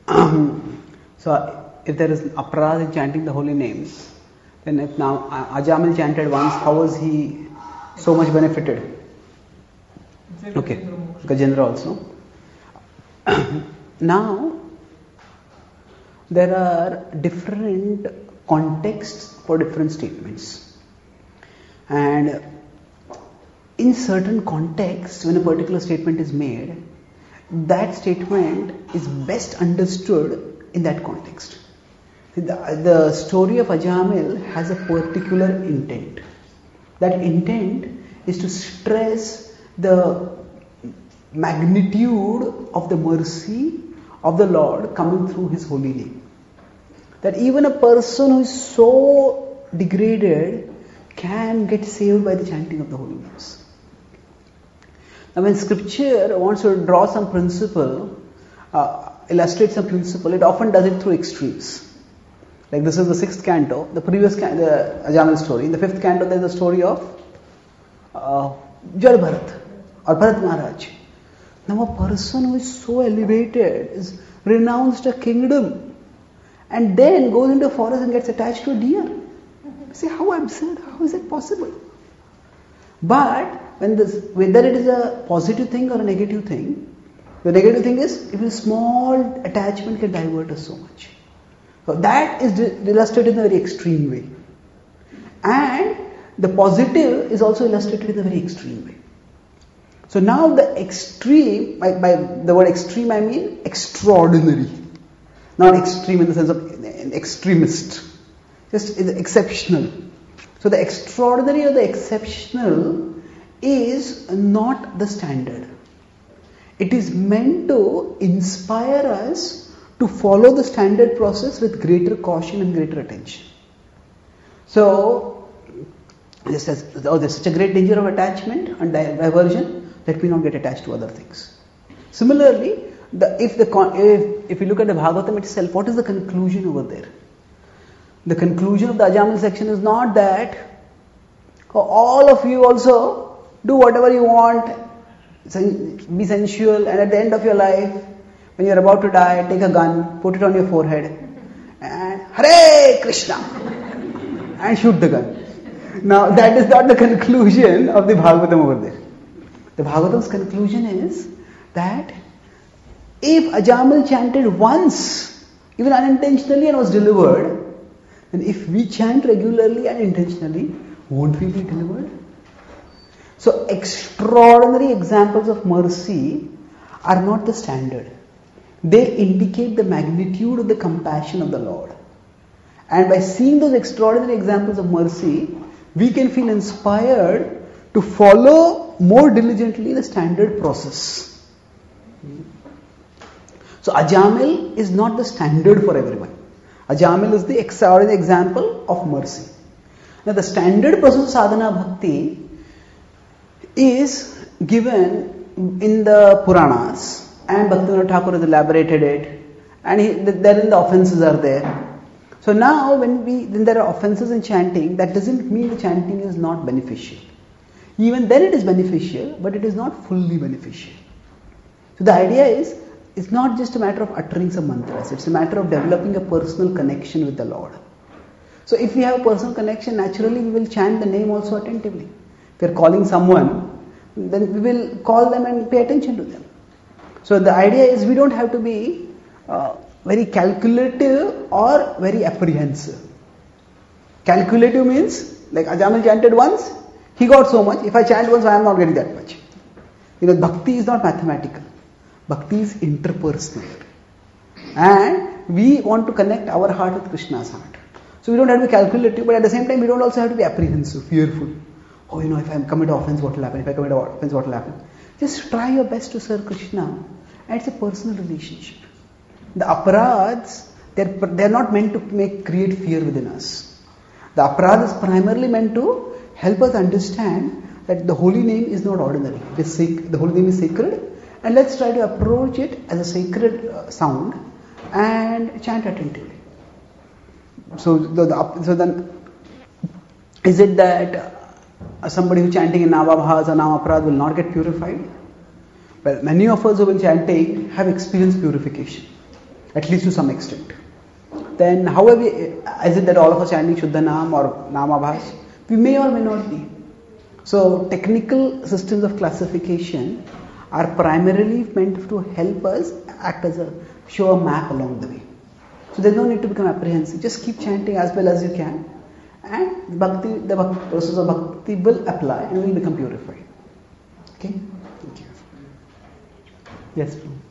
So if there is aparad in chanting the holy names, then if now Ajamil chanted once, how was he so much benefited? Okay, Gajendra also. Now, there are different contexts for different statements. And in certain contexts, when a particular statement is made, that statement is best understood in that context. The story of Ajamil has a particular intent. That intent is to stress the magnitude of the mercy of the Lord coming through His holy name. That even a person who is so degraded can get saved by the chanting of the holy names. Now when scripture wants to draw some principle, illustrate some principle, it often does it through extremes. Like this is the 6th canto, the previous canto, the Ajamil story. In the 5th canto there is the story of Jal Bharat or Bharat Maharaj. Now a person who is so elevated, is renounced a kingdom and then goes into a forest and gets attached to a deer. See how absurd, how is it possible? But whether it is a positive thing or a negative thing, the negative thing is if a small attachment can divert us so much. So that is illustrated in a very extreme way. And the positive is also illustrated in a very extreme way. So now the extreme, by the word extreme I mean extraordinary. Not extreme in the sense of an extremist. Just exceptional. So the extraordinary or the exceptional is not the standard. It is meant to inspire us to follow the standard process with greater caution and greater attention. So, just as there's such a great danger of attachment and diversion, let me not get attached to other things. Similarly, if you look at the Bhagavatam itself, what is the conclusion over there? The conclusion of the Ajamil section is not that all of you also do whatever you want, be sensual, and at the end of your life, when you're about to die, take a gun, put it on your forehead, and Hare Krishna, and shoot the gun. Now, that is not the conclusion of the Bhagavatam over there. The Bhagavatam's conclusion is that if Ajamil chanted once, even unintentionally, and was delivered, then if we chant regularly and intentionally, won't we be delivered? So, extraordinary examples of mercy are not the standard. They indicate the magnitude of the compassion of the Lord. And by seeing those extraordinary examples of mercy, we can feel inspired to follow more diligently the standard process. So Ajamil is not the standard for everyone. Ajamil is the extraordinary example of mercy. Now the standard process of sadhana bhakti is given in the Puranas, and Bhaktivinoda Thakur has elaborated it, and therein the offences are there. So now when there are offences in chanting, that doesn't mean the chanting is not beneficial. Even then it is beneficial, but it is not fully beneficial. So the idea is, it's not just a matter of uttering some mantras, it's a matter of developing a personal connection with the Lord. So if we have a personal connection, naturally we will chant the name also attentively. If we are calling someone, then we will call them and pay attention to them. So the idea is we don't have to be very calculative or very apprehensive. Calculative means, like Ajamil chanted once, he got so much. If I chant once, I am not getting that much. Bhakti is not mathematical. Bhakti is interpersonal. And we want to connect our heart with Krishna's heart. So we don't have to be calculative, but at the same time, we don't also have to be apprehensive, fearful. Oh, if I commit offense, what will happen? If I commit offense, what will happen? Just try your best to serve Krishna. And it's a personal relationship. The aparads, they're not meant to create fear within us. The aparad is primarily meant to help us understand that the holy name is not ordinary. The holy name is sacred, and let's try to approach it as a sacred sound and chant attentively. So then, is it that somebody who's chanting in Navabhas or Namaparad will not get purified? Well, many of us who have been chanting have experienced purification. at least to some extent. Then however, is it that all of us chanting Shuddha Nam or Namabhas? We may or may not be. So technical systems of classification are primarily meant to help us act as a show a map along the way. So there's no need to become apprehensive. Just keep chanting as well as you can, and the process of bhakti will apply and will become purified. Okay? Thank you. Yes, Prabhu.